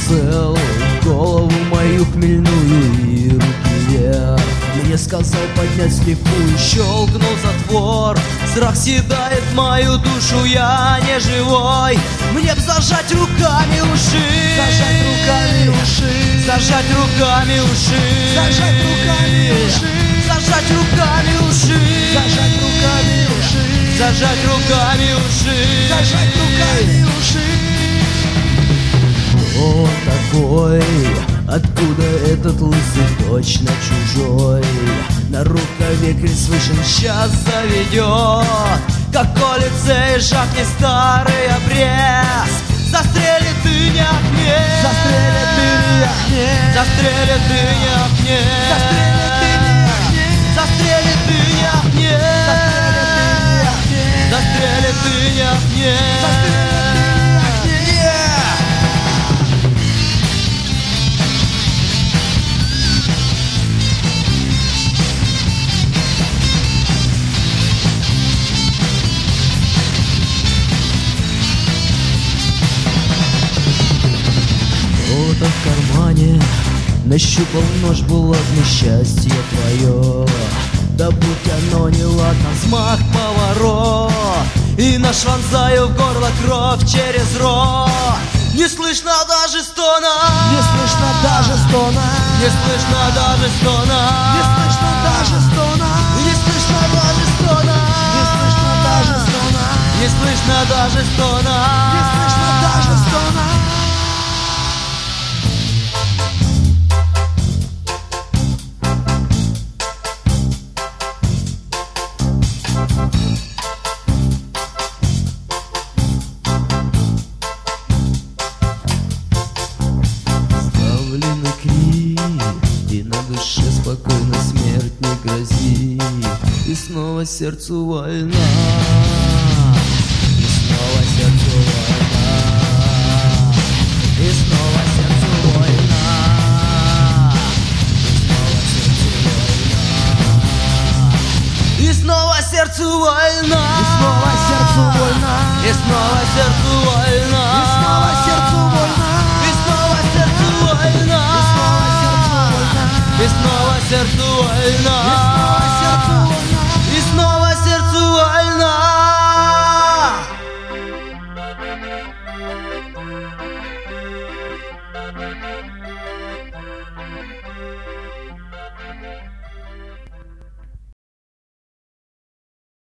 целую голову мою хмельную и руки вверх. Мне сказал поднять слепую, щелкнул затвор. Страх съедает мою душу, я не живой. Мне б зажать руками уши, Зажать руками уши, зажать руками уши, зажать руками уши, зажать руками уши, зажать руками уши, зажать руками уши, зажать руками уши. Кто он такой? Откуда этот лысый, точно чужой? На рукаве крест слышен, сейчас заведет. Как колется и жахнет старый обрез. Застрелит и не ахнет, Застрелит и не ахнет, застрелит и не ахнет, застрелит и не ахнет, застрелит и не ахнет, застрелит и не ахнет, застрелит и не ахнет. Кто-то в кармане нащупал нож, булатный, счастье твое. Да будь оно неладно, взмах, поворот, и наш вонзаю в горло кровь через рот. Не слышно даже стона, не слышно даже стона, не слышно даже стона, не слышно даже стона, не слышно даже стона, не слышно даже стона, не слышно даже стона, не слышно даже стона. Ставленный крик, и на душе спокойно смерть не грозит. И снова сердцу вольна, и снова сердцу вольна, и снова сердцу вольна, и снова сердцу вольна, И снова сердцу вольна, и снова сердцу вольна, и снова сердцу вольна, и снова сердцу вольна, и снова сердцу вольна, и снова сердцу вольна. и снова